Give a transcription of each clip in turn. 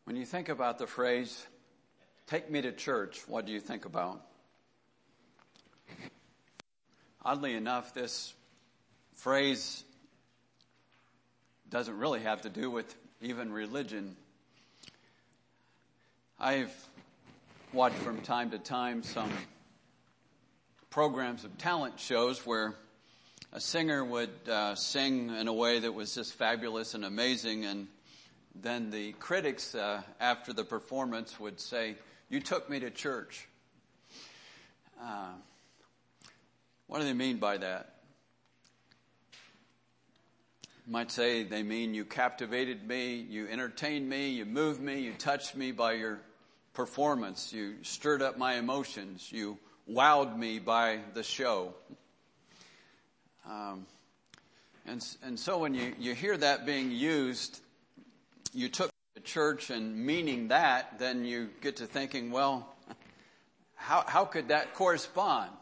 When you think about the phrase, take me to church, what do you think about? Oddly enough, this phrase doesn't really have to do with even religion. I've watched from time to time some programs of talent shows where a singer would sing in a way that was just fabulous and amazing, and then the critics after the performance would say, "You took me to church." What do they mean by that? You might say they mean you captivated me, you entertained me, you moved me, you touched me by your performance, you stirred up my emotions, you wowed me by the show. And so when you hear that being used, you took me to church and meaning that, then you get to thinking, well, how could that correspond?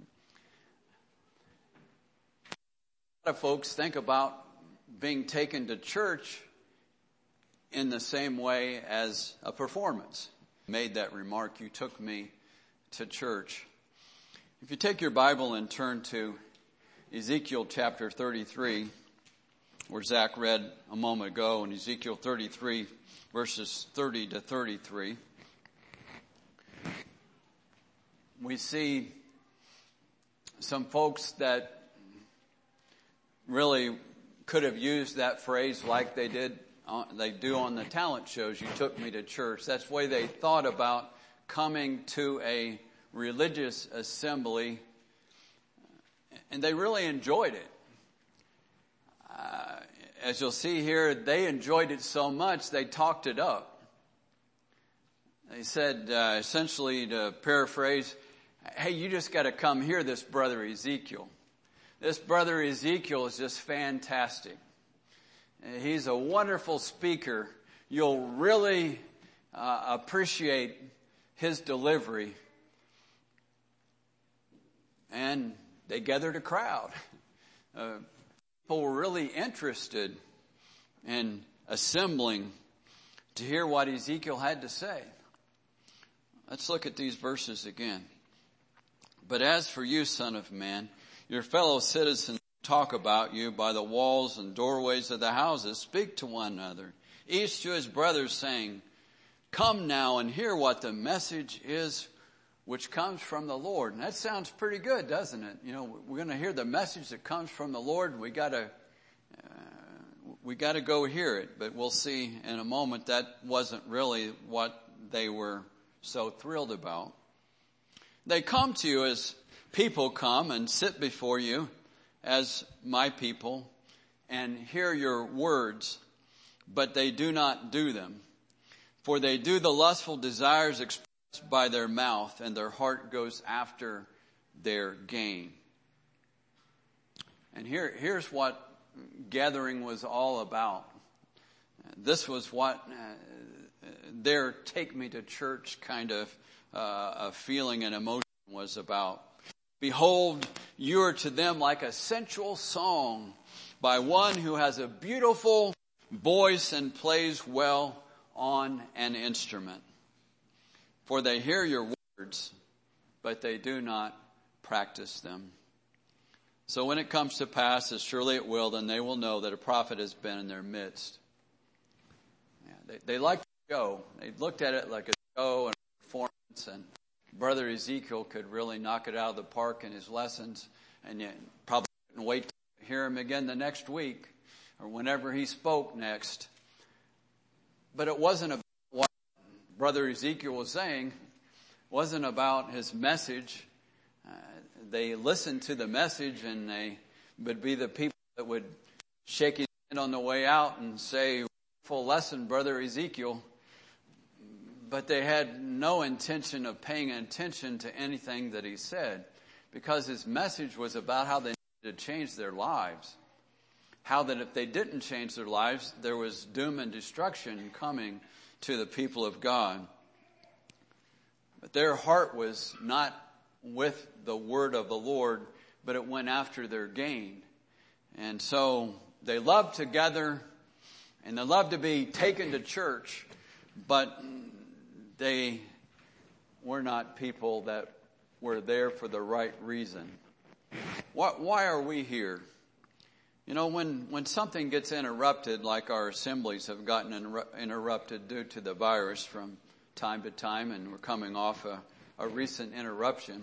A lot of folks think about being taken to church in the same way as a performance. Made that remark, you took me to church. If you take your Bible and turn to Ezekiel chapter 33, where Zach read a moment ago, in Ezekiel 33, verses 30 to 33, we see some folks that really could have used that phrase like they do on the talent shows. You took me to church. That's the way they thought about coming to a religious assembly, and they really enjoyed it. As you'll see here, they enjoyed it so much they talked it up. They said, essentially, to paraphrase, "Hey, you just got to come hear this brother Ezekiel. This brother Ezekiel is just fantastic. He's a wonderful speaker. You'll really appreciate his delivery." And they gathered a crowd. People were really interested in assembling to hear what Ezekiel had to say. Let's look at these verses again. "But as for you, son of man, your fellow citizens talk about you by the walls and doorways of the houses, speak to one another, each to his brother, saying, 'Come now and hear what the message is which comes from the Lord.'" And that sounds pretty good, doesn't it? You know, we're going to hear the message that comes from the Lord. We got to go hear it. But we'll see in a moment that wasn't really what they were so thrilled about. "They come to you as people come and sit before you as my people and hear your words, but they do not do them. For they do the lustful desires expressed by their mouth, and their heart goes after their gain." And here's what gathering was all about. This was what their take me to church kind of a feeling and emotion was about. "Behold, you are to them like a sensual song by one who has a beautiful voice and plays well on an instrument. For they hear your words, but they do not practice them. So when it comes to pass, as surely it will, then they will know that a prophet has been in their midst." Yeah, they liked the show. They looked at it like a show and a performance, and Brother Ezekiel could really knock it out of the park in his lessons, and you probably couldn't wait to hear him again the next week or whenever he spoke next. But it wasn't about what Brother Ezekiel was saying. It wasn't about his message. They listened to the message, and they would be the people that would shake his hand on the way out and say, "Full lesson, Brother Ezekiel." But they had no intention of paying attention to anything that he said, because his message was about how they needed to change their lives. How that if they didn't change their lives, there was doom and destruction coming to the people of God. But their heart was not with the word of the Lord, but it went after their gain. And so they loved to gather, and they loved to be taken to church, but they were not people that were there for the right reason. Why are we here? You know, when something gets interrupted, like our assemblies have gotten interrupted due to the virus from time to time, and we're coming off a recent interruption,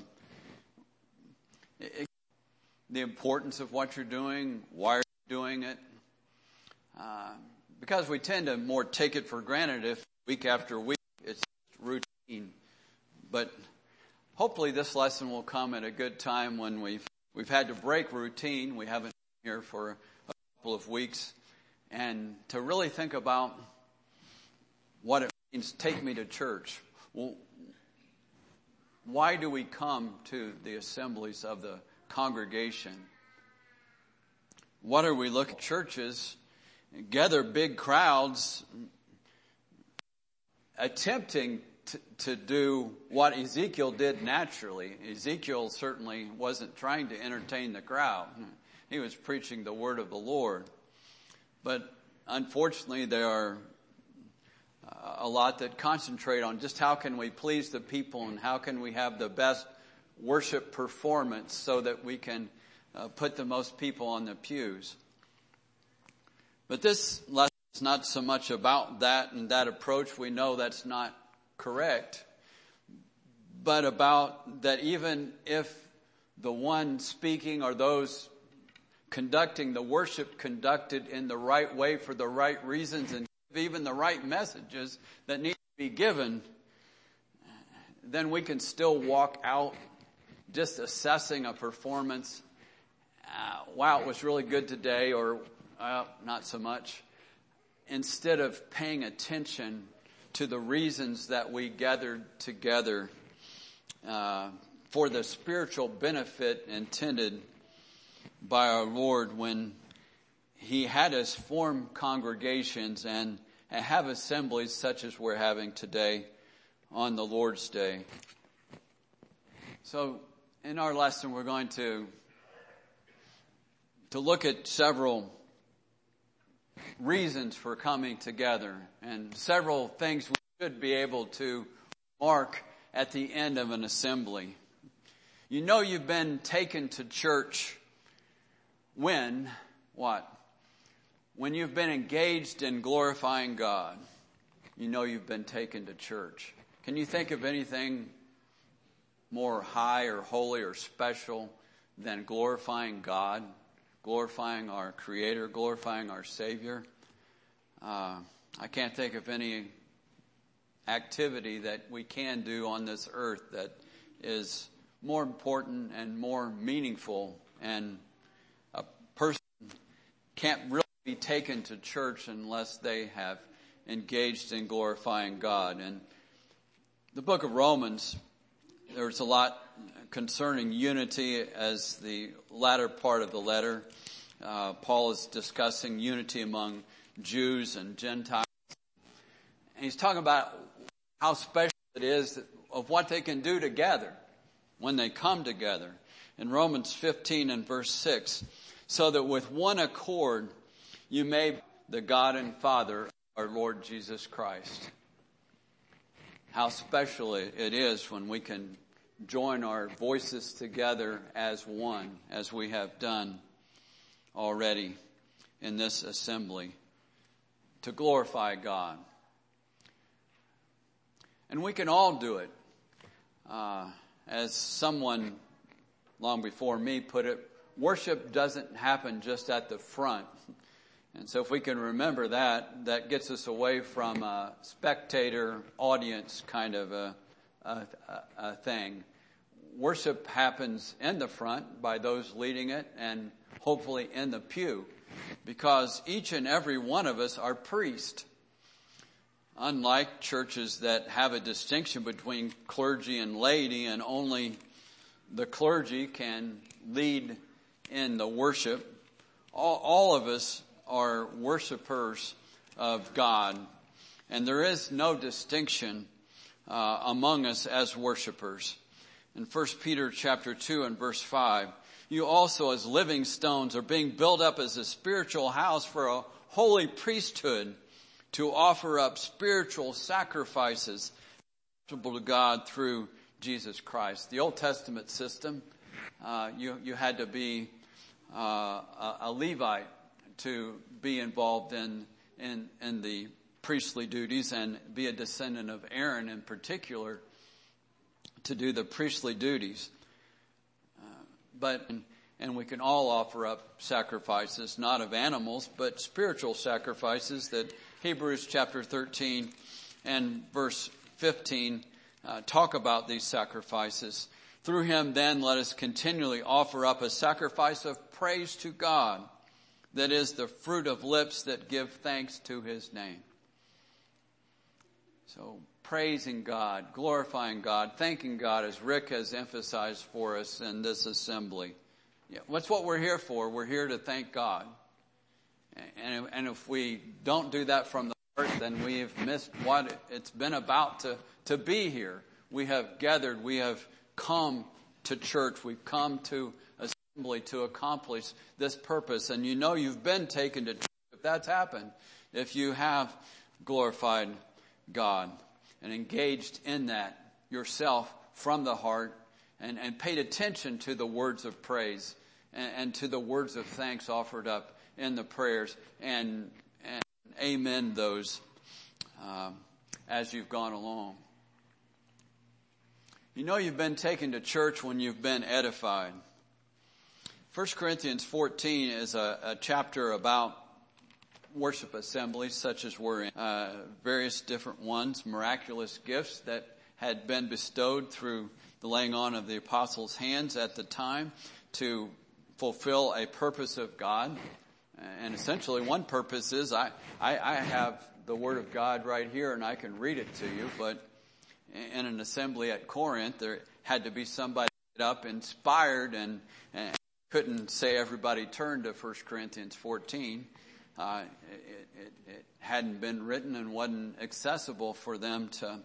the importance of what you're doing, why you're doing it, because we tend to more take it for granted if week after week it's routine. But hopefully this lesson will come at a good time when we've had to break routine. We haven't been here for a couple of weeks, and to really think about what it means to take me to church. Well, why do we come to the assemblies of the congregation? What are we looking at? Churches gather big crowds attempting to do what Ezekiel did naturally. Ezekiel certainly wasn't trying to entertain the crowd. He was preaching the word of the Lord. But unfortunately, there are a lot that concentrate on just how can we please the people and how can we have the best worship performance so that we can put the most people on the pews. But this lesson is not so much about that and that approach. We know that's not correct. But about that even if the one speaking or those conducting the worship conducted in the right way for the right reasons and even the right messages that need to be given, then we can still walk out just assessing a performance. Wow, it was really good today, or not so much. Instead of paying attention to the reasons that we gathered together for the spiritual benefit intended by our Lord when He had us form congregations and have assemblies such as we're having today on the Lord's Day. So in our lesson, we're going to look at several reasons for coming together and several things we should be able to mark at the end of an assembly. You know you've been taken to church when, what? When you've been engaged in glorifying God. You know you've been taken to church. Can you think of anything more high or holy or special than glorifying God, glorifying our Creator, glorifying our Savior? I can't think of any activity that we can do on this earth that is more important and more meaningful, and a person can't really be taken to church unless they have engaged in glorifying God. And the book of Romans, there's a lot concerning unity as the latter part of the letter. Paul is discussing unity among Jews and Gentiles. And he's talking about how special it is of what they can do together when they come together. In Romans 15 and verse 6, so that with one accord you may be the God and Father of our Lord Jesus Christ. How special it is when we can join our voices together as one, as we have done already in this assembly, to glorify God. And we can all do it. As someone long before me put it, worship doesn't happen just at the front. And so if we can remember that gets us away from a spectator audience kind of a thing. Worship happens in the front by those leading it and hopefully in the pew, because each and every one of us are priests. Unlike churches that have a distinction between clergy and laity and only the clergy can lead in the worship, all of us are worshipers of God, and there is no distinction among us as worshipers. In 1 Peter chapter 2 and verse 5, you also as living stones are being built up as a spiritual house for a holy priesthood to offer up spiritual sacrifices acceptable to God through Jesus Christ. The Old Testament system, you had to be a Levite to be involved in the priestly duties and be a descendant of Aaron in particular to do the priestly duties. And we can all offer up sacrifices, not of animals, but spiritual sacrifices that Hebrews chapter 13 and verse 15 talk about these sacrifices. Through him then let us continually offer up a sacrifice of praise to God, that is the fruit of lips that give thanks to his name. So praising God, glorifying God, thanking God, as Rick has emphasized for us in this assembly. Yeah, that's what we're here for. We're here to thank God. And if we don't do that from the heart, then we've missed what it's been about to be here. We have gathered, we have come to church, we've come to assembly to accomplish this purpose. And you know you've been taken to church if that's happened, if you have glorified God and engaged in that yourself from the heart and paid attention to the words of praise and to the words of thanks offered up in the prayers and amen those as you've gone along. You know you've been taken to church when you've been edified. 1 Corinthians 14 is a chapter about worship assemblies such as we're in. Various different ones, miraculous gifts that had been bestowed through the laying on of the apostles' hands at the time to fulfill a purpose of God. And essentially one purpose is I have the Word of God right here and I can read it to you, but in an assembly at Corinth there had to be somebody get up inspired and couldn't say everybody turn to 1 Corinthians 14. It hadn't been written and wasn't accessible for them to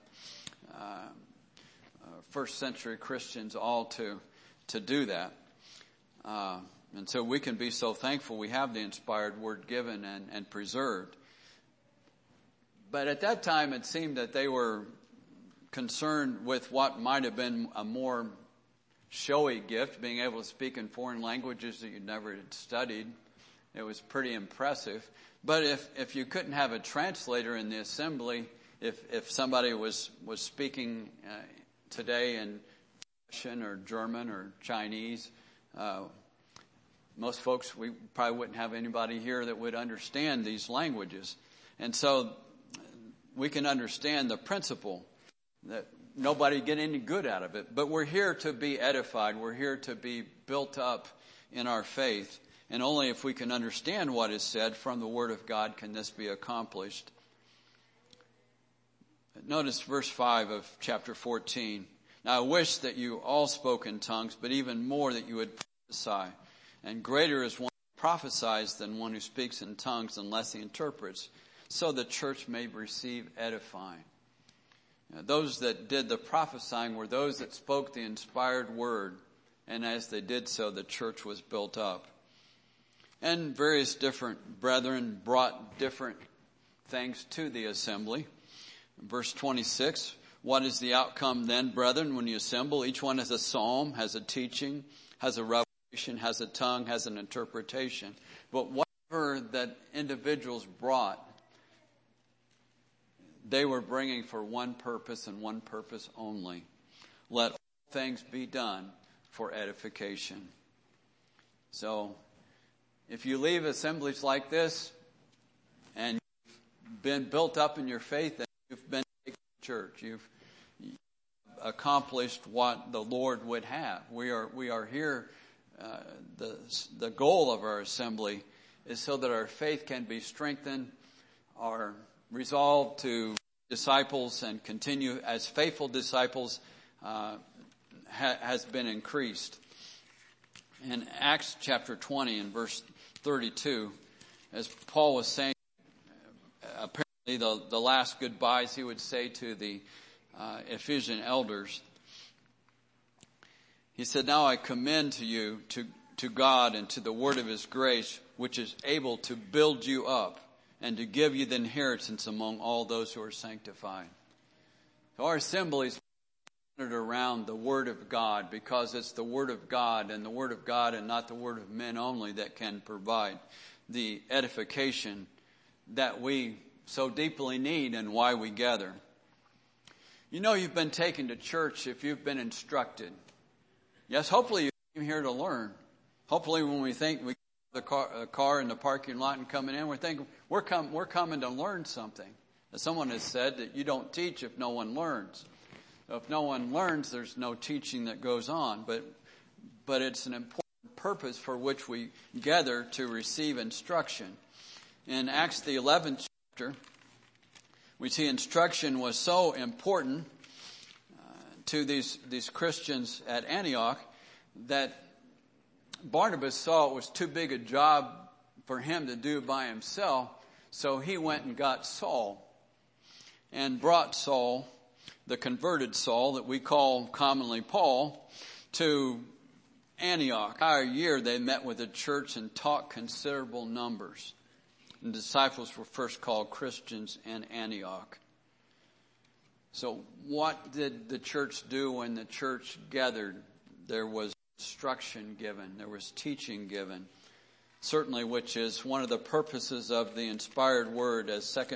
first century Christians all to do that. And so we can be so thankful we have the inspired word given and preserved. But at that time it seemed that they were concerned with what might have been a more showy gift, being able to speak in foreign languages that you never had studied. It was pretty impressive. But if you couldn't have a translator in the assembly, if somebody was speaking today in Russian or German or Chinese, most folks, we probably wouldn't have anybody here that would understand these languages. And so we can understand the principle that nobody get any good out of it. But we're here to be edified. We're here to be built up in our faith. And only if we can understand what is said from the Word of God can this be accomplished. Notice verse 5 of chapter 14. Now I wish that you all spoke in tongues, but even more that you would prophesy. And greater is one who prophesies than one who speaks in tongues unless he interprets, so the church may receive edifying. Those that did the prophesying were those that spoke the inspired word, and as they did so, the church was built up. And various different brethren brought different things to the assembly. Verse 26, what is the outcome then, brethren, when you assemble? Each one has a psalm, has a teaching, has a revelation, has a tongue, has an interpretation. But whatever that individuals brought, they were bringing for one purpose and one purpose only. Let all things be done for edification. So, if you leave assemblies like this and you've been built up in your faith and you've been taken to church, you've accomplished what the Lord would have. We are here. The goal of our assembly is so that our faith can be strengthened, our resolve to disciples and continue as faithful disciples has been increased. In Acts chapter 20 and verse 32, as Paul was saying, apparently the last goodbyes he would say to the Ephesian elders, he said, now I commend to you to God and to the word of his grace, which is able to build you up and to give you the inheritance among all those who are sanctified. So our assembly is centered around the Word of God, because it's the Word of God and the Word of God and not the Word of men only that can provide the edification that we so deeply need and why we gather. You know you've been taken to church if you've been instructed. Yes, hopefully you came here to learn. Hopefully when we think we the car in the parking lot and coming in, we're thinking we're coming to learn something. As someone has said, that you don't teach if no one learns. So if no one learns, there's no teaching that goes on. But it's an important purpose for which we gather to receive instruction. In Acts the 11th chapter, we see instruction was so important to these Christians at Antioch that Barnabas saw it was too big a job for him to do by himself, so he went and got Saul and brought Saul, the converted Saul that we call commonly Paul, to Antioch. Entire year they met with the church and taught considerable numbers. The disciples were first called Christians in Antioch. So what did the church do when the church gathered? There was instruction given. There was teaching given. Certainly, which is one of the purposes of the inspired word, as 2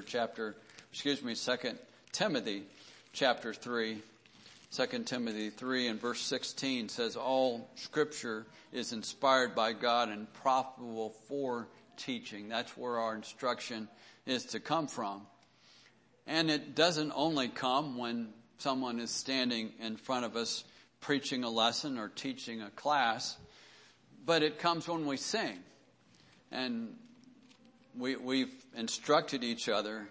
Timothy chapter 3. 2 Timothy 3 and verse 16 says, all scripture is inspired by God and profitable for teaching. That's where our instruction is to come from. And it doesn't only come when someone is standing in front of us preaching a lesson or teaching a class, but it comes when we sing. And we've instructed each other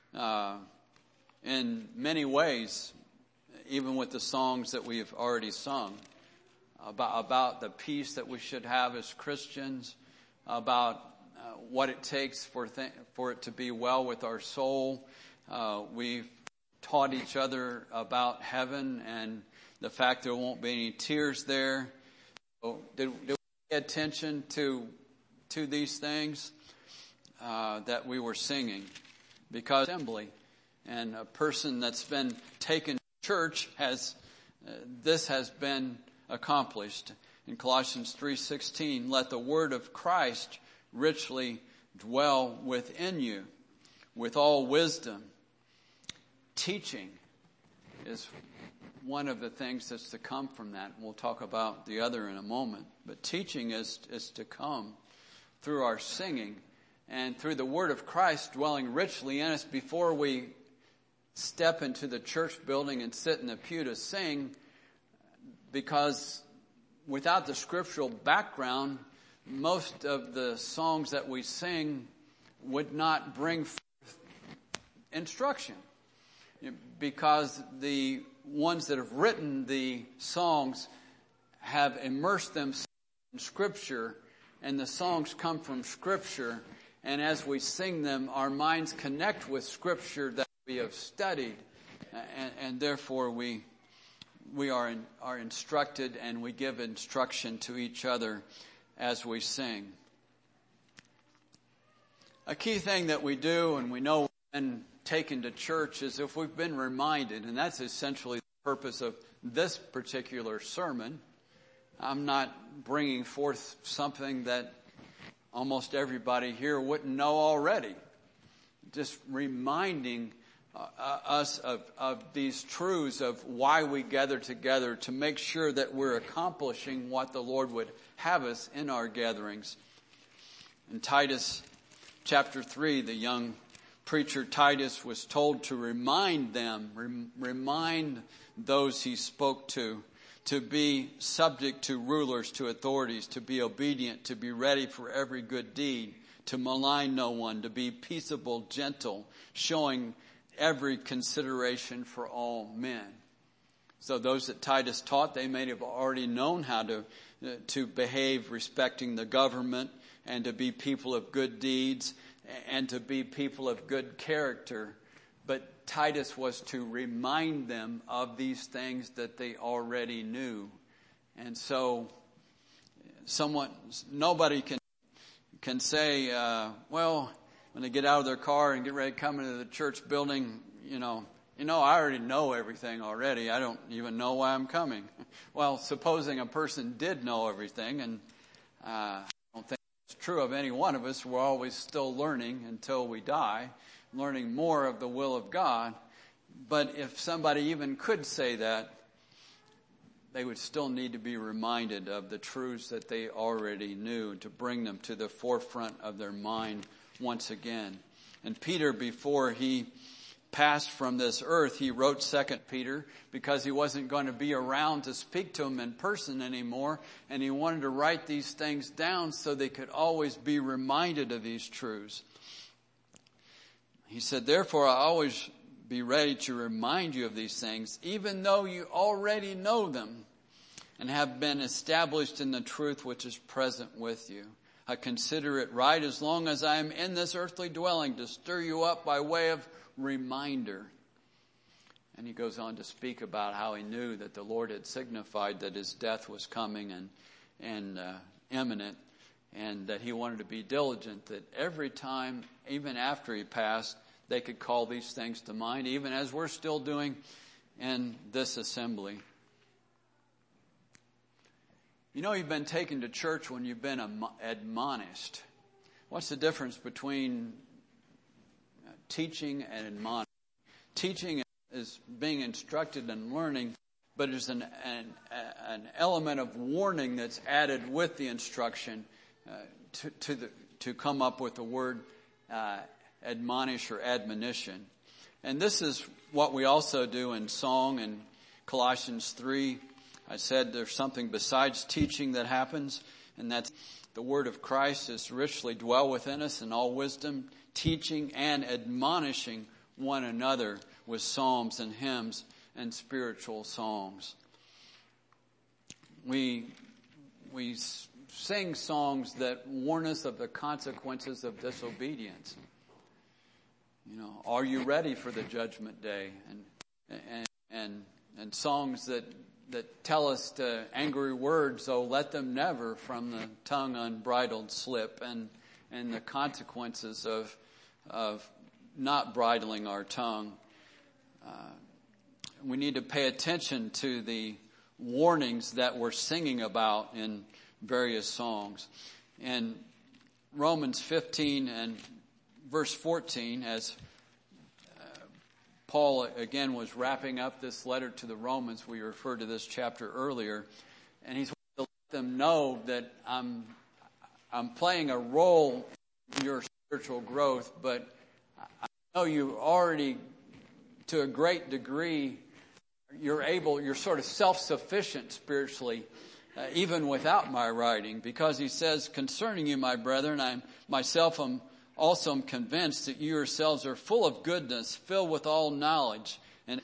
in many ways, even with the songs that we've already sung, about the peace that we should have as Christians, about what it takes for it to be well with our soul. We've taught each other about heaven and the fact there won't be any tears there. So did we pay attention to these things that we were singing? Because assembly and a person that's been taken to church this has been accomplished. In Colossians 3:16, let the word of Christ richly dwell within you with all wisdom. Teaching is one of the things that's to come from that. We'll talk about the other in a moment. But teaching is to come through our singing and through the word of Christ dwelling richly in us before we step into the church building and sit in the pew to sing, because without the scriptural background, most of the songs that we sing would not bring forth instruction, because the ones that have written the songs have immersed themselves in Scripture, and the songs come from Scripture, and as we sing them, our minds connect with Scripture that we have studied, and therefore we are instructed, and we give instruction to each other as we sing. A key thing that we do, and we know we've been taken to church, is if we've been reminded, and that's essentially the purpose of this particular sermon. I'm not bringing forth something that almost everybody here wouldn't know already. Just reminding us of these truths of why we gather together, to make sure that we're accomplishing what the Lord would have us in our gatherings. In Titus chapter 3, the young preacher Titus was told to remind them, remind those he spoke to be subject to rulers, to authorities, to be obedient, to be ready for every good deed, to malign no one, to be peaceable, gentle, showing every consideration for all men. So those that Titus taught, they may have already known how to behave respecting the government, and to be people of good deeds, and to be people of good character. But Titus was to remind them of these things that they already knew. And so nobody can say, well, when they get out of their car and get ready to come into the church building, I already know everything already. I don't even know why I'm coming. Well, supposing a person did know everything, and I don't think it's true of any one of us. We're always still learning until we die, learning more of the will of God. But if somebody even could say that, they would still need to be reminded of the truths that they already knew, to bring them to the forefront of their mind once again. And Peter, before he passed from this earth, he wrote 2 Peter because he wasn't going to be around to speak to him in person anymore, and he wanted to write these things down so they could always be reminded of these truths. He said, "Therefore I always be ready to remind you of these things, even though you already know them and have been established in the truth which is present with you. I consider it right, as long as I am in this earthly dwelling, to stir you up by way of reminder." And he goes on to speak about how he knew that the Lord had signified that his death was coming and imminent, and that he wanted to be diligent, that every time, even after he passed, they could call these things to mind, even as we're still doing in this assembly. You've been taken to church when you've been admonished. What's the difference between teaching and admonishing? Teaching is being instructed and learning, but there's an element of warning that's added with the instruction to come up with the word admonish or admonition. And this is what we also do in song in Colossians 3. I said there's something besides teaching that happens, and that's the word of Christ is richly dwell within us in all wisdom, teaching and admonishing one another with psalms and hymns and spiritual songs. We sing songs that warn us of the consequences of disobedience. Are you ready for the judgment day? And songs that tell us to angry words, oh, let them never from the tongue unbridled slip, and the consequences of not bridling our tongue. We need to pay attention to the warnings that we're singing about in various songs. In Romans 15 and verse 14, as Paul again was wrapping up this letter to the Romans, we referred to this chapter earlier, and he's wanting to let them know that I'm playing a role in your spiritual growth, but I know you already, to a great degree, you're sort of self-sufficient spiritually, even without my writing, because he says, concerning you, my brethren, I myself am also convinced that you yourselves are full of goodness, filled with all knowledge. And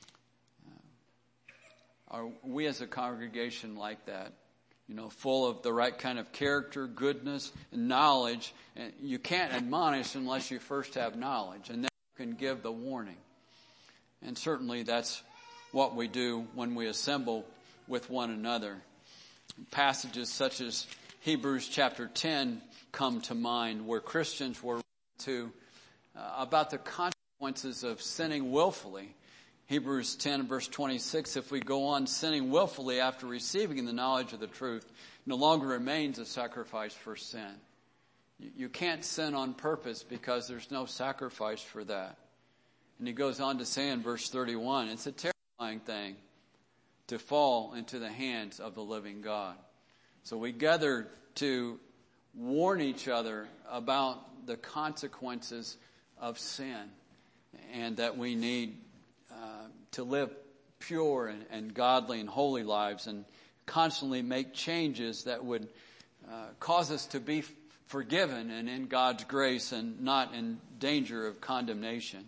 are we as a congregation like that? Full of the right kind of character, goodness, and knowledge. And you can't admonish unless you first have knowledge, and then you can give the warning. And certainly that's what we do when we assemble with one another. Passages such as Hebrews chapter 10 come to mind, where Christians were to about the consequences of sinning willfully. Hebrews 10 verse 26, if we go on sinning willfully after receiving the knowledge of the truth, no longer remains a sacrifice for sin. You can't sin on purpose because there's no sacrifice for that. And he goes on to say in verse 31, it's a terrifying thing to fall into the hands of the living God. So we gather to warn each other about the consequences of sin, and that we need to live pure and godly and holy lives, and constantly make changes that would cause us to be forgiven and in God's grace and not in danger of condemnation.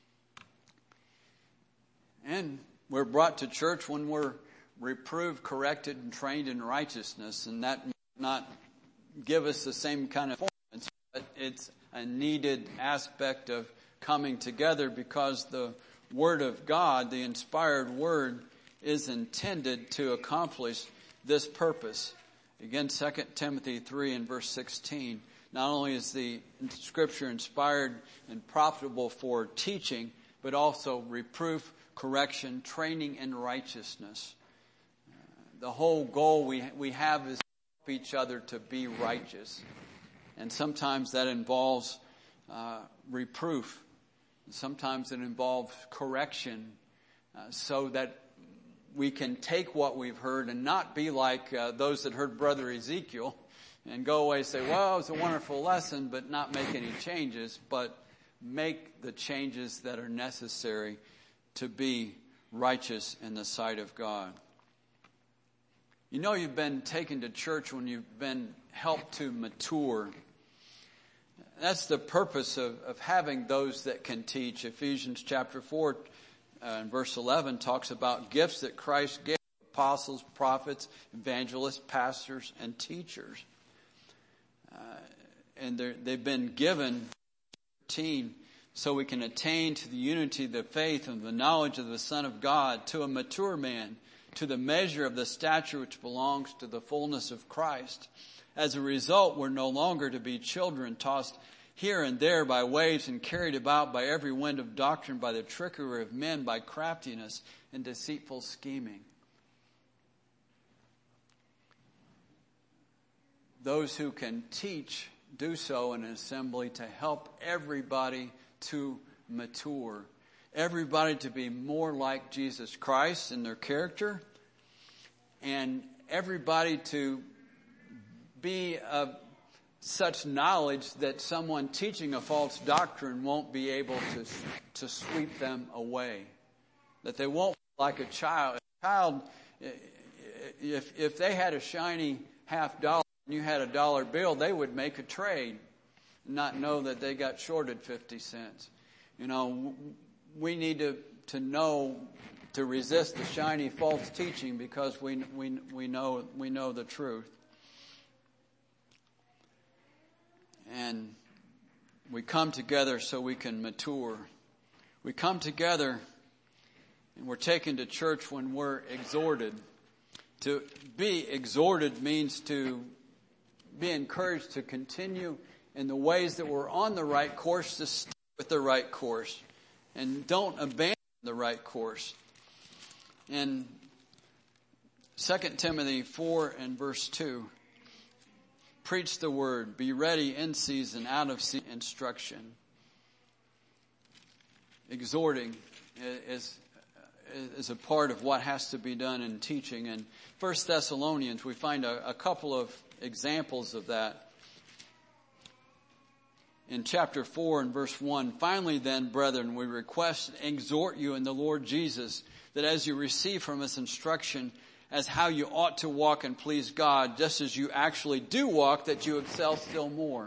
And we're brought to church when we're reproved, corrected, and trained in righteousness, and that might not give us the same kind of performance, but it's a needed aspect of coming together, because the Word of God, the inspired Word, is intended to accomplish this purpose. Again, 2 Timothy 3 and verse 16, not only is the Scripture inspired and profitable for teaching, but also reproof, correction, training in righteousness. The whole goal we have is to help each other to be righteous. And sometimes that involves reproof. Sometimes it involves correction so that we can take what we've heard and not be like those that heard Brother Ezekiel and go away and say, well, it was a wonderful lesson, but not make any changes, but make the changes that are necessary to be righteous in the sight of God. You know you've been taken to church when you've been helped to mature. That's the purpose of having those that can teach. Ephesians chapter 4 and verse 11 talks about gifts that Christ gave: apostles, prophets, evangelists, pastors, and teachers. And they've been given 13 so we can attain to the unity of the faith and the knowledge of the Son of God, to a mature man, to the measure of the stature which belongs to the fullness of Christ. As a result, we're no longer to be children tossed here and there by waves and carried about by every wind of doctrine, by the trickery of men, by craftiness and deceitful scheming. Those who can teach do so in an assembly to help everybody to mature. Everybody to be more like Jesus Christ in their character, and everybody to be of such knowledge that someone teaching a false doctrine won't be able to sweep them away. That they won't be like a child. A child, if they had a shiny $50 and you had a $1 bill, they would make a trade, not know that they got shorted 50 cents. You know, we need to know to resist the shiny false teaching because we know the truth. And we come together so we can mature. We come together and we're taken to church when we're exhorted. To be exhorted means to be encouraged to continue in the ways that we're on the right course, to stay with the right course, and don't abandon the right course. In 2 Timothy 4 and verse 2, preach the word, be ready in season, out of season, instruction. Exhorting is a part of what has to be done in teaching. In 1 Thessalonians, we find a couple of examples of that. In chapter 4 and verse 1, finally then, brethren, we request and exhort you in the Lord Jesus, that as you receive from us instruction as how you ought to walk and please God, just as you actually do walk, that you excel still more.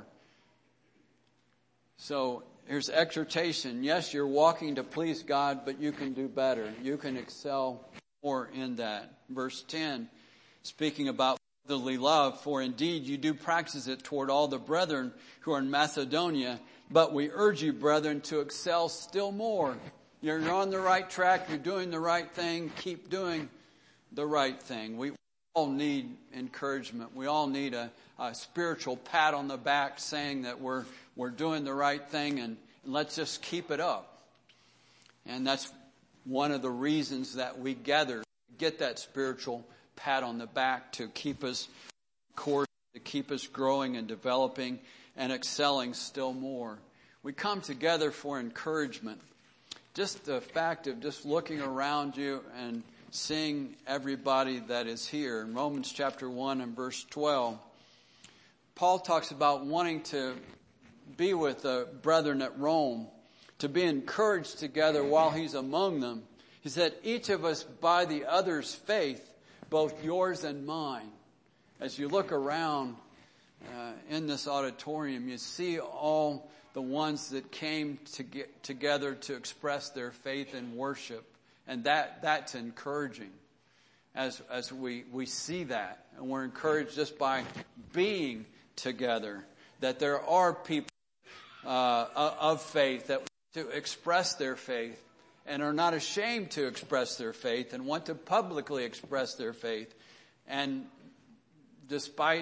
So here's exhortation. Yes, you're walking to please God, but you can do better. You can excel more in that. Verse 10, speaking about brotherly love, for indeed you do practice it toward all the brethren who are in Macedonia, but we urge you, brethren, to excel still more. You're on the right track. You're doing the right thing. Keep doing the right thing. We all need encouragement. We all need a spiritual pat on the back saying that we're doing the right thing, and let's just keep it up. And that's one of the reasons that we gather, get that spiritual pat on the back to keep us course, to keep us growing and developing and excelling still more. We come together for encouragement. Just the fact of just looking around you and seeing everybody that is here. In Romans chapter 1 and verse 12, Paul talks about wanting to be with the brethren at Rome, to be encouraged together while he's among them. He said, each of us by the other's faith, both yours and mine. As you look around in this auditorium, you see all the ones that came to get together to express their faith in worship. And that's encouraging as we see that. And we're encouraged just by being together, that there are people of faith that want to express their faith and are not ashamed to express their faith and want to publicly express their faith. And despite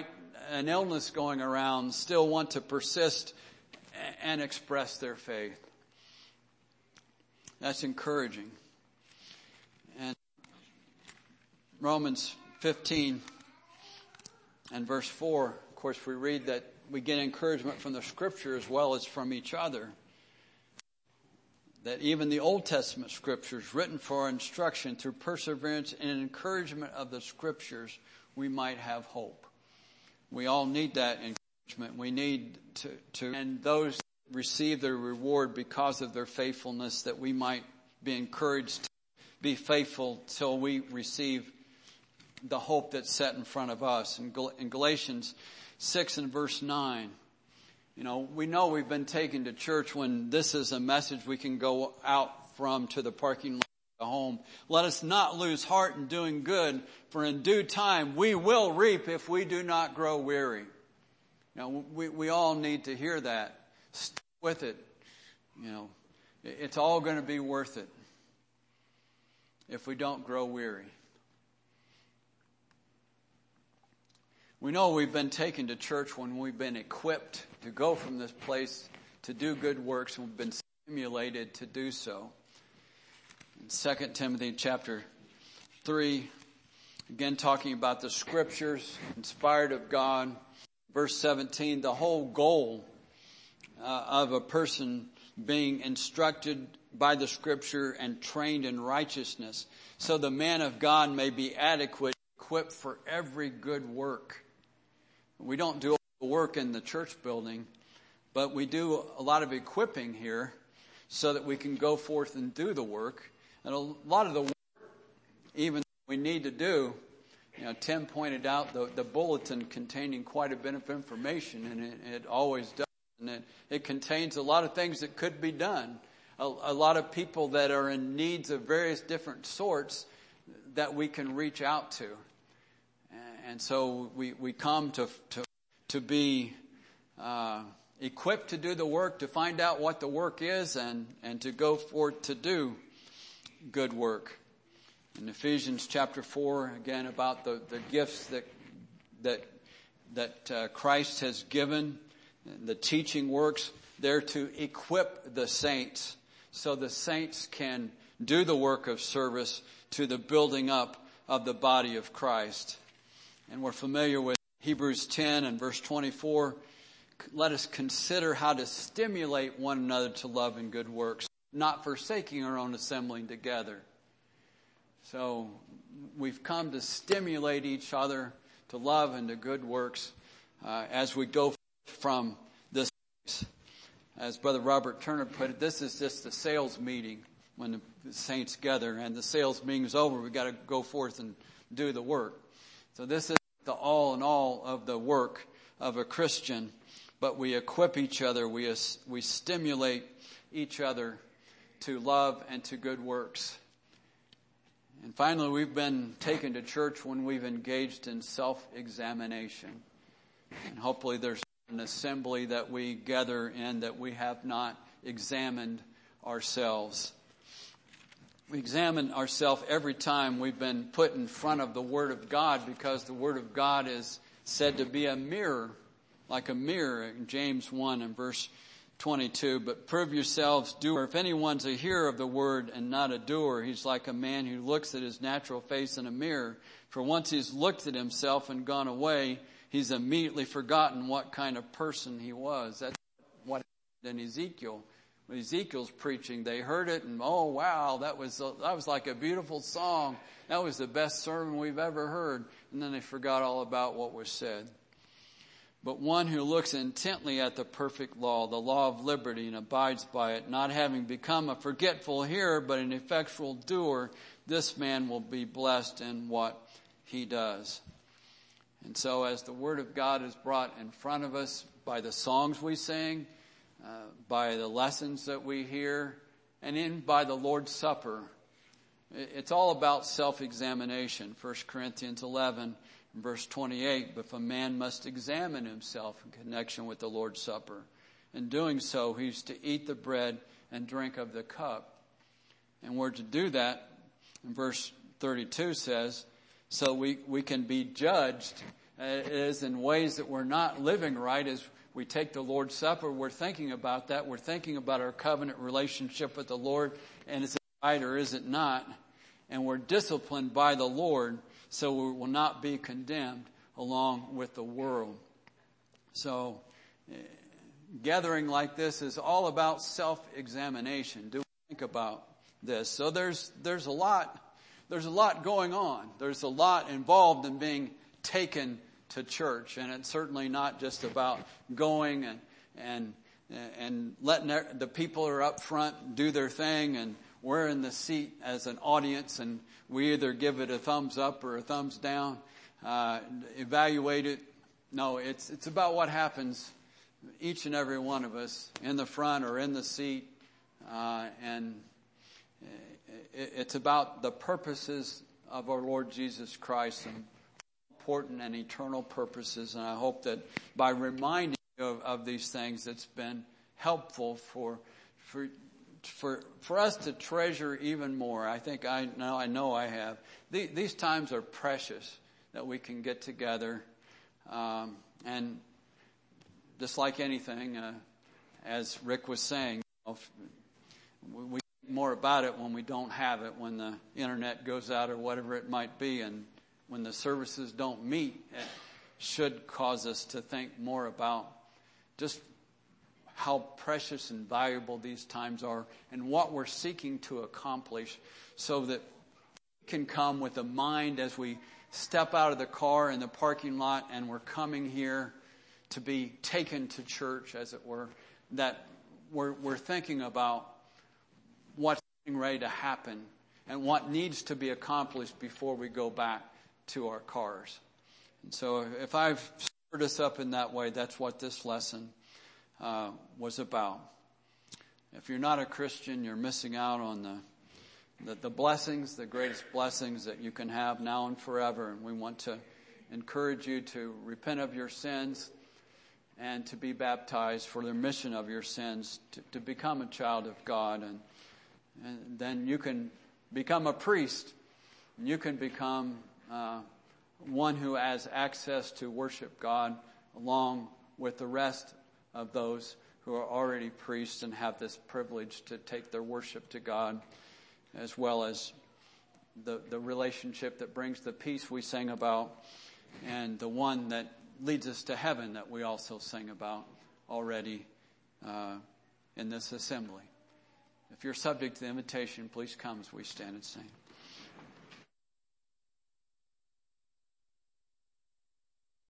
an illness going around still want to persist and express their faith. That's encouraging. And Romans 15 and verse 4, of course, we read that we get encouragement from the Scripture as well as from each other. That even the Old Testament Scriptures, written for our instruction through perseverance and encouragement of the Scriptures, we might have hope. We all need that encouragement. We need to and those receive their reward because of their faithfulness, that we might be encouraged to be faithful till we receive the hope that's set in front of us. In Galatians 6 and verse 9, we know we've been taken to church when this is a message we can go out from to the parking lot of the home. Let us not lose heart in doing good, for in due time we will reap if we do not grow weary. We all need to hear that. Stick with it. It's all going to be worth it if we don't grow weary. We know we've been taken to church when we've been equipped to go from this place to do good works, and we've been stimulated to do so. In 2 Timothy chapter 3, again talking about the Scriptures, inspired of God. Verse 17, the whole goal of a person being instructed by the Scripture and trained in righteousness, so the man of God may be adequate, equipped for every good work. We don't do all the work in the church building, but we do a lot of equipping here so that we can go forth and do the work. And a lot of the work, even we need to do, Tim pointed out the bulletin containing quite a bit of information, and it always does. And it contains a lot of things that could be done. A lot of people that are in needs of various different sorts that we can reach out to. And so we come to be equipped to do the work, to find out what the work is, and to go forth to do good work. In Ephesians chapter 4, again about the gifts that Christ has given, the teaching works, they're to equip the saints so the saints can do the work of service to the building up of the body of Christ. And we're familiar with Hebrews 10 and verse 24. Let us consider how to stimulate one another to love and good works, not forsaking our own assembling together. So we've come to stimulate each other to love and to good works as we go from this place. As Brother Robert Turner put it, this is just a sales meeting when the saints gather, and the sales meeting's over. We've got to go forth and do the work. So this is the all in all of the work of a Christian, but we equip each other, we stimulate each other to love and to good works. And finally, we've been taken to church when we've engaged in self-examination. And hopefully there's an assembly that we gather in that we have not examined ourselves. We examine ourselves every time we've been put in front of the Word of God, because the Word of God is said to be a mirror, like a mirror in James 1 and verse 22. But prove yourselves doer. If anyone's a hearer of the Word and not a doer, he's like a man who looks at his natural face in a mirror. For once he's looked at himself and gone away, he's immediately forgotten what kind of person he was. That's what happened in Ezekiel. When Ezekiel's preaching, they heard it and, oh wow, that was like a beautiful song. That was the best sermon we've ever heard. And then they forgot all about what was said. But one who looks intently at the perfect law, the law of liberty, and abides by it, not having become a forgetful hearer, but an effectual doer, this man will be blessed in what he does. And so as the Word of God is brought in front of us by the songs we sing, by the lessons that we hear, and by the Lord's Supper, it's all about self-examination. 1 Corinthians 11, verse 28, but if a man must examine himself in connection with the Lord's Supper. In doing so, he's to eat the bread and drink of the cup. And we're to do that, and verse 32 says, so we can be judged it is in ways that we're not living right as we take the Lord's Supper. We're thinking about that. We're thinking about our covenant relationship with the Lord, and is it right or is it not? And we're disciplined by the Lord, so we will not be condemned along with the world. So gathering like this is all about self-examination. Do we think about this? So there's a lot going on. There's a lot involved in being taken to church, and it's certainly not just about going and letting the people who are up front do their thing, and we're in the seat as an audience, and we either give it a thumbs up or a thumbs down, evaluate it. No, it's about what happens, each and every one of us, in the front or in the seat, and it's about the purposes of our Lord Jesus Christ, and important and eternal purposes. And I hope that by reminding you of these things, it's been helpful for us to treasure even more. I think I know I have. These times are precious that we can get together, and just like anything, as Rick was saying, we think more about it when we don't have it, when the internet goes out or whatever it might be, and when the services don't meet. It should cause us to think more about just how precious and valuable these times are and what we're seeking to accomplish, so that we can come with a mind as we step out of the car in the parking lot and we're coming here to be taken to church, as it were, that we're thinking about what's ready to happen and what needs to be accomplished before we go back to our cars. And so if I've stirred us up in that way, that's what this lesson was about. If you're not a Christian, you're missing out on the blessings, the greatest blessings that you can have now and forever. And we want to encourage you to repent of your sins and to be baptized for the remission of your sins, to become a child of God. And then you can become a priest. And you can become one who has access to worship God along with the rest of those who are already priests and have this privilege to take their worship to God, as well as the relationship that brings the peace we sang about, and the one that leads us to heaven that we also sing about already in this assembly. If you're subject to the invitation, please come as we stand and sing.